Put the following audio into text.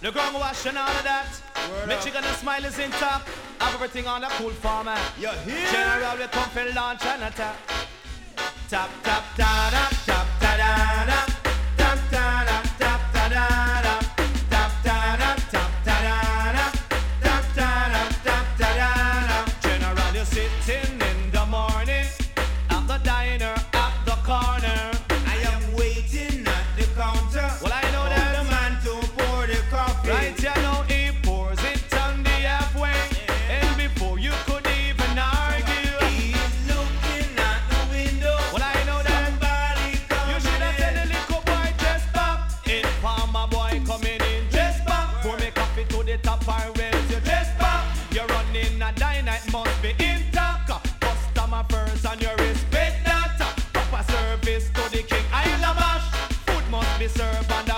The ground wash and all of that. Michigan and smile is intact. Have everything on a cool format. You're here. General, we come for launch and attack. Tap, tap, da, da, tap, da, da, da. Tap, da, da, tap, da, da, da. Tap, da, da, tap, da, da, da. Tap, da, da, tap, da, da, da. General, you're sitting in the morning at the diner, at the corner. I am waiting at the counter. Well, I know that the man to pour the coffee. right, you know he pours it on the halfway, and before you could even argue, He's looking at the window. well, I know that Somebody you should have said the little boy just back. In farmer boy coming in just back. Pour me coffee to the top and raise you just back. You're running a diner, it must be intact. Customer first and you respect that. Proper service to the king. I love ash. Food must be served and